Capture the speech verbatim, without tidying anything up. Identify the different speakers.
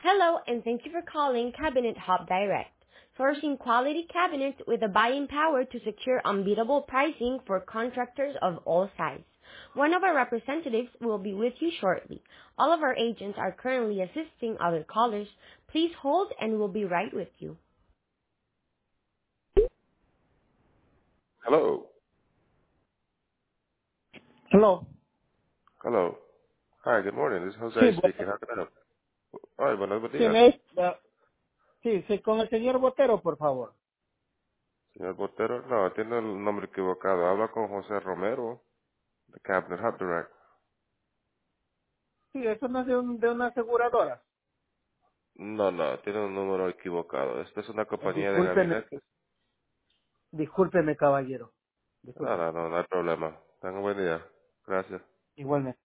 Speaker 1: Hello, and thank you for calling Cabinet Hub Direct, sourcing quality cabinets with the buying power to secure unbeatable pricing for contractors of all sizes. One of our representatives will be with you shortly. All of our agents are currently assisting other callers. Please hold and we'll be right with you.
Speaker 2: Hello.
Speaker 1: Hello.
Speaker 2: Hello. Hi, good morning. This is
Speaker 1: Sí,
Speaker 2: Jose speaking.
Speaker 1: bueno,
Speaker 2: How can I help? Ay, buenos
Speaker 1: sí,
Speaker 2: días.
Speaker 1: me, eh, sí, sí, con el señor Botero, por favor.
Speaker 2: Señor Botero, no, tiene el nombre equivocado. Habla con José Romero, de Cabinet Hub Direct.
Speaker 1: Sí, eso no es de, un, de una aseguradora.
Speaker 2: No, no, tiene un número equivocado. Esta es una
Speaker 1: Eh,
Speaker 2: compañía de
Speaker 1: discúlpeme,
Speaker 2: gabinetes.
Speaker 1: discúlpeme, caballero.
Speaker 2: No,
Speaker 1: Discúlpeme.
Speaker 2: no, no, no hay problema. Tenga un buen día. Gracias.
Speaker 1: Igualmente.